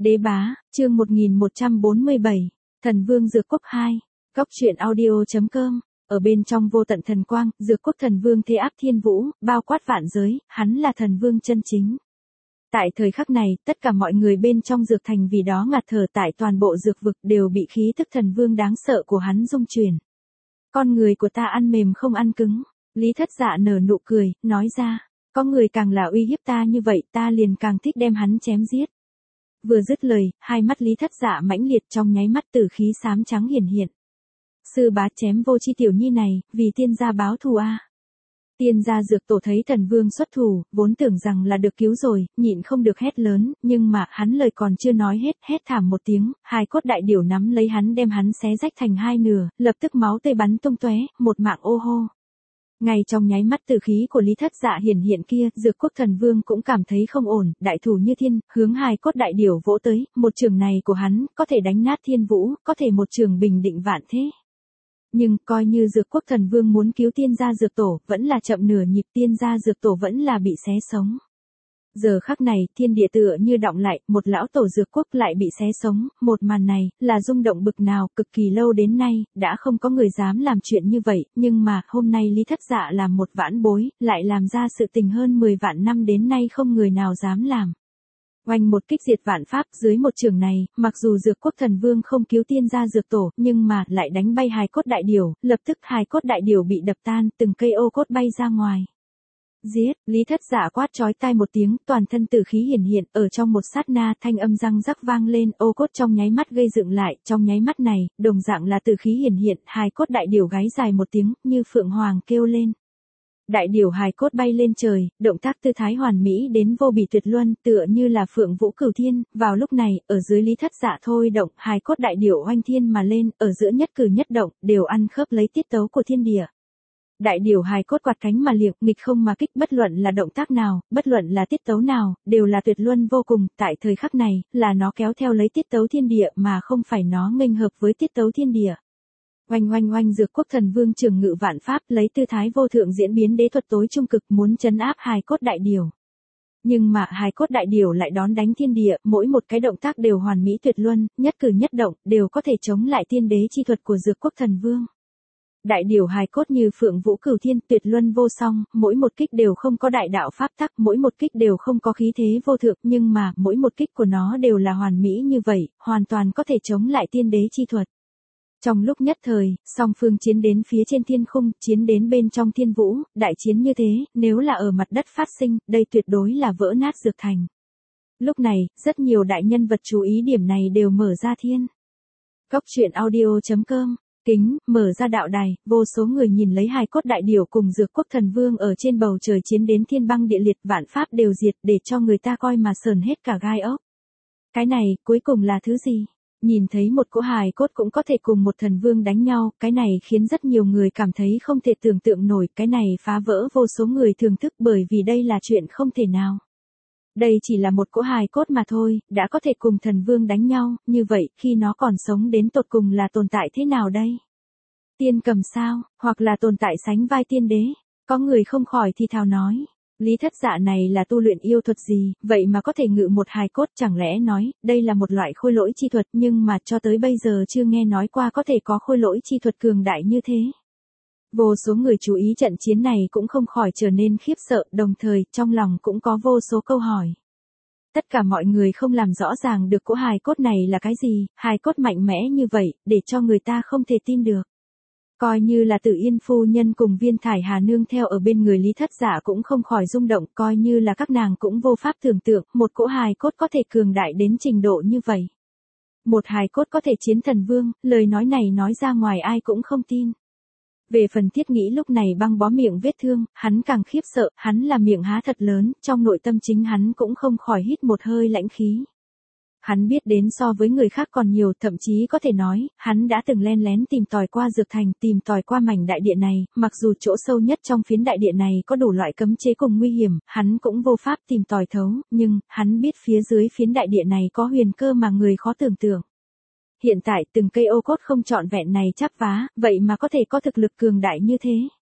Đế bá, chương 1147, Thần Vương Dược Quốc 2, Góc truyện audio.com, ở bên trong vô tận thần quang, Dược Quốc Thần Vương thế áp thiên vũ, bao quát vạn giới, hắn là thần vương chân chính. Tại thời khắc này, tất cả mọi người bên trong dược thành vì đó ngạt thở, tại toàn bộ dược vực đều bị khí tức thần vương đáng sợ của hắn rung chuyển. Con người của ta ăn mềm không ăn cứng, Lý Thất Dạ nở nụ cười, nói ra, có người càng là uy hiếp ta như vậy, ta liền càng thích đem hắn chém giết. Vừa dứt lời, hai mắt Lý Thất Dạ mãnh liệt, trong nháy mắt tử khí xám trắng hiển hiện. Sư bá, chém vô chi tiểu nhi này, vì tiên gia báo thù a. Tiên gia dược tổ thấy thần vương xuất thủ, vốn tưởng rằng là được cứu rồi, nhịn không được hét lớn, nhưng mà hắn lời còn chưa nói hết, hét thảm một tiếng, hai cốt đại điểu nắm lấy hắn đem hắn xé rách thành hai nửa, lập tức máu tươi bắn tung tóe, một mạng ô hô. Ngay trong nháy mắt tử khí của Lý Thất Dạ hiển hiện kia, Dược Quốc Thần Vương cũng cảm thấy không ổn, đại thủ như thiên, hướng hai cốt đại điểu vỗ tới, một trường này của hắn, có thể đánh nát thiên vũ, có thể một trường bình định vạn thế. Nhưng, coi như Dược Quốc Thần Vương muốn cứu tiên gia dược tổ, vẫn là chậm nửa nhịp, tiên gia dược tổ vẫn là bị xé sống. Giờ khắc này, thiên địa tựa như đọng lại, một lão tổ dược quốc lại bị xé sống, một màn này, là rung động bực nào, cực kỳ lâu đến nay, đã không có người dám làm chuyện như vậy, nhưng mà, hôm nay Lý Thất Dạ làm một vãn bối, lại làm ra sự tình hơn 10 vạn năm đến nay không người nào dám làm. Oanh một kích diệt vạn pháp, dưới một trường này, mặc dù Dược Quốc Thần Vương không cứu tiên gia dược tổ, nhưng mà, lại đánh bay hài cốt đại điểu, lập tức hài cốt đại điểu bị đập tan, từng cây ô cốt bay ra ngoài. Giết, Lý Thất Dạ quát chói tai một tiếng, toàn thân tử khí hiển hiện, ở trong một sát na, thanh âm răng rắc vang lên, ô cốt trong nháy mắt gây dựng lại, trong nháy mắt này, đồng dạng là tử khí hiển hiện, hài cốt đại điểu gáy dài một tiếng, như phượng hoàng kêu lên. Đại điểu hài cốt bay lên trời, động tác tư thái hoàn mỹ đến vô bì tuyệt luân, tựa như là phượng vũ cửu thiên, vào lúc này, ở dưới Lý Thất Dạ thôi động, hài cốt đại điểu oanh thiên mà lên, ở giữa nhất cử nhất động, đều ăn khớp lấy tiết tấu của thiên địa. Đại điểu hài cốt quạt cánh mà liệng, nghịch không mà kích, bất luận là động tác nào, bất luận là tiết tấu nào, đều là tuyệt luân vô cùng, tại thời khắc này, là nó kéo theo lấy tiết tấu thiên địa mà không phải nó nghênh hợp với tiết tấu thiên địa. Oanh oanh oanh, Dược Quốc Thần Vương trường ngự vạn pháp, lấy tư thái vô thượng diễn biến đế thuật tối trung cực, muốn trấn áp hài cốt đại điểu. Nhưng mà hài cốt đại điểu lại đón đánh thiên địa, mỗi một cái động tác đều hoàn mỹ tuyệt luân, nhất cử nhất động, đều có thể chống lại tiên đế chi thuật của Dược Quốc Thần Vương. Đại điểu hài cốt như phượng vũ cửu thiên, tuyệt luân vô song, mỗi một kích đều không có đại đạo pháp tắc, mỗi một kích đều không có khí thế vô thượng, nhưng mà, mỗi một kích của nó đều là hoàn mỹ như vậy, hoàn toàn có thể chống lại tiên đế chi thuật. Trong lúc nhất thời, song phương chiến đến phía trên thiên khung, chiến đến bên trong thiên vũ, đại chiến như thế, nếu là ở mặt đất phát sinh, đây tuyệt đối là vỡ nát dược thành. Lúc này, rất nhiều đại nhân vật chú ý điểm này đều mở ra thiên. Góc truyện audio.com, kính, mở ra đạo đài, vô số người nhìn lấy hài cốt đại điểu cùng Dược Quốc Thần Vương ở trên bầu trời chiến đến thiên băng địa liệt, vạn pháp đều diệt, để cho người ta coi mà sờn hết cả gai ốc. Cái này, cuối cùng là thứ gì? Nhìn thấy một cỗ hài cốt cũng có thể cùng một thần vương đánh nhau, cái này khiến rất nhiều người cảm thấy không thể tưởng tượng nổi, cái này phá vỡ vô số người thưởng thức bởi vì đây là chuyện không thể nào. Đây chỉ là một cỗ hài cốt mà thôi, đã có thể cùng thần vương đánh nhau, như vậy, khi nó còn sống đến tột cùng là tồn tại thế nào đây? Tiên cầm sao, hoặc là tồn tại sánh vai tiên đế? Có người không khỏi thì thào nói. Lý Thất Dạ này là tu luyện yêu thuật gì, vậy mà có thể ngự một hài cốt, chẳng lẽ nói, đây là một loại khôi lỗi chi thuật, nhưng mà cho tới bây giờ chưa nghe nói qua có thể có khôi lỗi chi thuật cường đại như thế. Vô số người chú ý trận chiến này cũng không khỏi trở nên khiếp sợ, đồng thời, trong lòng cũng có vô số câu hỏi. Tất cả mọi người không làm rõ ràng được cỗ hài cốt này là cái gì, hài cốt mạnh mẽ như vậy, để cho người ta không thể tin được. Coi như là Tử Yên phu nhân cùng Viên Thải Hà nương theo ở bên người Lý Thất Dạ cũng không khỏi rung động, coi như là các nàng cũng vô pháp tưởng tượng, một cỗ hài cốt có thể cường đại đến trình độ như vậy. Một hài cốt có thể chiến thần vương, lời nói này nói ra ngoài ai cũng không tin. Về phần Thiết Nghĩ lúc này băng bó miệng vết thương, hắn càng khiếp sợ, hắn là miệng há thật lớn, trong nội tâm chính hắn cũng không khỏi hít một hơi lãnh khí. Hắn biết đến so với người khác còn nhiều, thậm chí có thể nói, hắn đã từng len lén tìm tòi qua dược thành, tìm tòi qua mảnh đại địa này, mặc dù chỗ sâu nhất trong phiến đại địa này có đủ loại cấm chế cùng nguy hiểm, hắn cũng vô pháp tìm tòi thấu, nhưng, hắn biết phía dưới phiến đại địa này có huyền cơ mà người khó tưởng tượng. Hiện tại từng cây ô cốt không trọn vẹn này chắp vá, vậy mà có thể có thực lực cường đại như thế.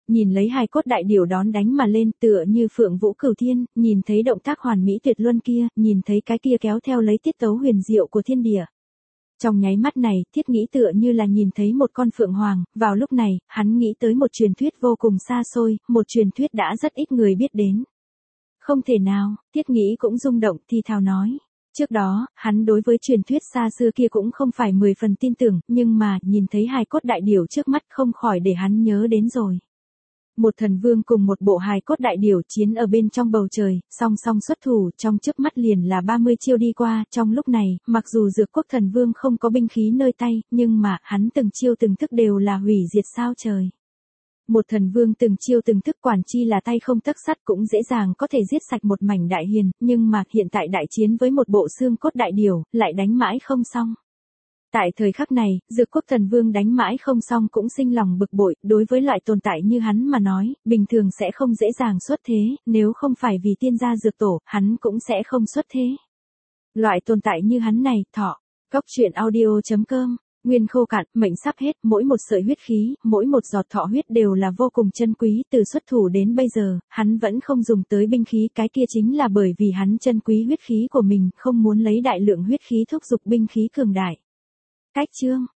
Nhìn lấy hài cốt đại điểu đón đánh mà lên tựa như phượng vũ cửu thiên, nhìn thấy động tác hoàn mỹ tuyệt luân kia, nhìn thấy cái kia kéo theo lấy tiết tấu huyền diệu của thiên địa. Trong nháy mắt này, Thiết nghĩ tựa như là nhìn thấy một con phượng hoàng, vào lúc này, hắn nghĩ tới một truyền thuyết vô cùng xa xôi, một truyền thuyết đã rất ít người biết đến. Không thể nào, Thiết nghĩ cũng rung động thì thào nói. Trước đó, hắn đối với truyền thuyết xa xưa kia cũng không phải 10 phần tin tưởng, nhưng mà, nhìn thấy hài cốt đại điểu trước mắt không khỏi để hắn nhớ đến rồi. Một thần vương cùng một bộ hài cốt đại điểu chiến ở bên trong bầu trời, song song xuất thủ, trong chớp mắt liền là 30 chiêu đi qua, trong lúc này, mặc dù Dược Quốc thần vương không có binh khí nơi tay, nhưng mà, hắn từng chiêu từng thức đều là hủy diệt sao trời. Một thần vương từng chiêu từng thức quản chi là tay không tấc sắt cũng dễ dàng có thể giết sạch một mảnh đại hiền, nhưng mà hiện tại đại chiến với một bộ xương cốt đại điểu, lại đánh mãi không xong. Tại thời khắc này, Dược Quốc thần vương đánh mãi không xong cũng sinh lòng bực bội, đối với loại tồn tại như hắn mà nói, bình thường sẽ không dễ dàng xuất thế, nếu không phải vì tiên gia dược tổ, hắn cũng sẽ không xuất thế. Loại tồn tại như hắn này, thọ. Góc truyện audio.com. Nguyên khô cạn, mệnh sắp hết, mỗi một sợi huyết khí, mỗi một giọt thọ huyết đều là vô cùng chân quý, từ xuất thủ đến bây giờ, hắn vẫn không dùng tới binh khí, cái kia chính là bởi vì hắn chân quý huyết khí của mình, không muốn lấy đại lượng huyết khí thúc giục binh khí cường đại. Cách chương